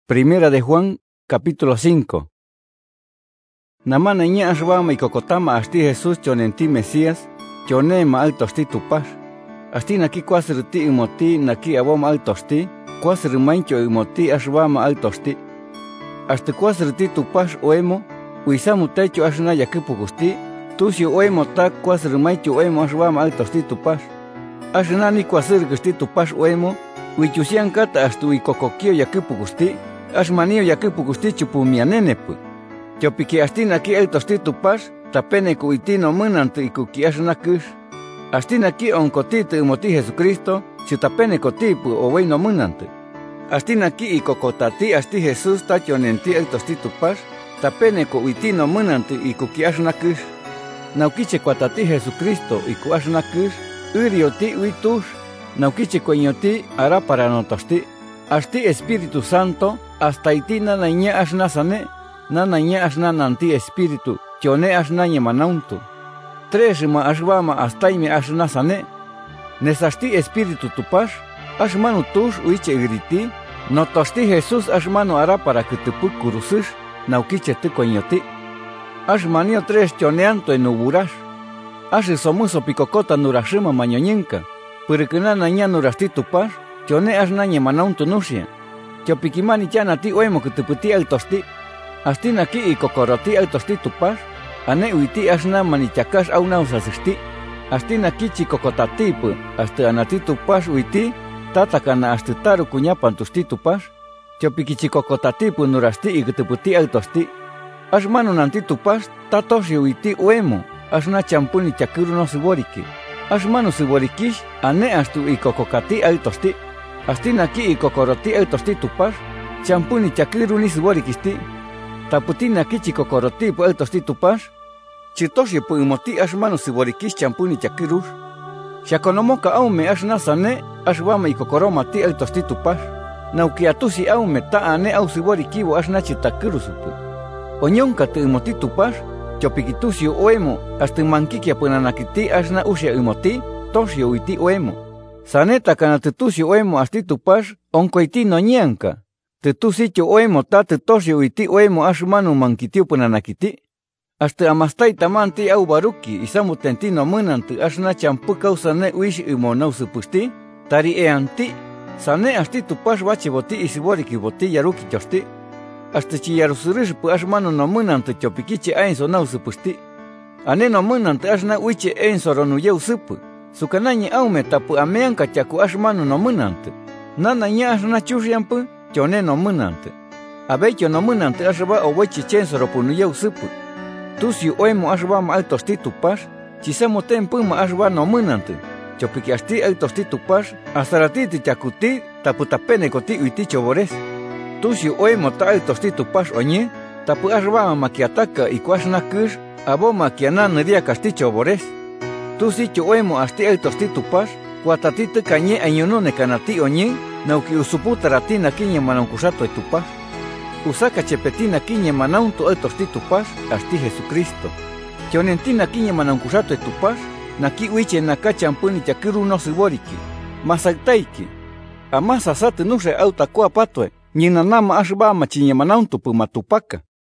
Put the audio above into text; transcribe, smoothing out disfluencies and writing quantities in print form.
Primera de Juan, capítulo 5. Namana ña ashbama y cocotama asti Jesús chonenti Mesías, chonema altosti tupash. Asti naki cuasriti imoti naki aboma altosti, cuasrimancho imoti ashbama altosti. Hasta cuasriti tupash oemo, uisamu techo ashna yakipugusti, tusio oemo ta cuasrimancho oemo ashbama altosti tupash. Ashna ni cuasrgesti tupash oemo, uichusian kata hasta uikokokio yakipugusti, ashmanio yakipugusti chupumianenepu. Chopiki astina ki eltosti tupas, tapene kuitino munantu ikuki ashnakush. Astina ki onkotite umoti Jesucristo, si tapene kotipu oweino munantu. Astina ki ikokotati asti Jesus tachonenti eltosti tupas, tapene kuitino munantu ikuki ashnakush. Naukiche kwatati Jesucristo iku ashnakush, urioti uitush, naukiche kwenyoti ara paranotosti. Asti Espíritu Santo, hasta itina naña ashnasane, nanaña ashnananti Espíritu, chone ashnañe manauntu. Treshima ashvama astaime ashnasane. Nesasti Espíritu tupash, ashmanu tush uiche griti, notosti Jesús ashmanu ara para que te pu kurusush, naukiche te coñoti. Ashmanio tres choneanto en uburash. Ashi somuso picocota nurashima mañoñenka, purikuna naña nurasti tupash, chone ashnañe manauntu nushia. Chopikimani chanati oemo que te puti el tosti. Astina ki y kokoroti el tosti tupash, ane uiti ashna manichakash auna usasisti. Astina ki chikokotatipu, hasta anati tupash uiti, tatakana hasta taru kunyapan tusti tupash. Chopiki chikokotatipu nurasti y que te puti el tosti. Ashmanu nanti tupash, tatoshi uiti oemo, ashna champuni chakuru no siboriki. Ashmanu siborikish, ane hasta y kokokati el tosti. Astina ki y kokoroti el tosti tupash, champuni chakiru ni siborikisti. Taputina ki chikokoroti pu el tosti tupash, chitoshi pu imoti ashmanu siborikish champuni chakirush. Shakonomoka aume ashnasane, ashwama y kokoromati el tosti tupash. Naukiatusi aume ta ane au siborikibo ashnachi takirusupu. Onyonka te imoti tupash, chopikitusio oemo, hasta mankikia punanakiti ashna usha imoti, toshio uiti oemo. Saneta kanatutusio oemo asti tupash, onkoiti no ñanka. Tetusitio oemo ta tetosio uiti oemo ashmanu mankitiu punanakiti. Hasta amastaita manti au baruki isamu tentino munantu ashna champu kausane uish imonau supusti, tari eanti, sane asti tupash bachi boti isiboriki boti yaruki chosti. Hasta chiyarusurish pu ashmanu no munantu chopikichi ainso nau supusti. Ane no munantu ashna uiche ainso ronuyeu supu. Sukanañi aume tapu ameanka chaku ashmanu no munantu. Nana ña ashna chushiampu, chone no munantu. Abecho no munantu ashba owechi chensoro punuyeu supu. Tusiu oemo ashba ma altosti tupash, chisamo tempuma ashba no munantu. Chopiki asti altosti tupash, asaratiti chakuti, tapu tapene koti uiti chobores. Tusiu oemo ta altosti tupash oñe, tapu ashba makiataka y kuashna kush, aboma kianan ria kasti chobores. Tusicho oemo asti el tosti tupash, cuatatite cañe añonone canati oñe, nauki usuputa ratina kiñe manancusato tupash. Usaka chepetina kiñe manaunto el tosti tupash, asti Jesucristo. Chonentina kiñe manancusato tupash, naki uiche nakachampuni chakiru no siboriki. Masaktaiki. Amasa sate nuse auta koa patue, ninanama ashbama chiñe manaunto pumatupaka.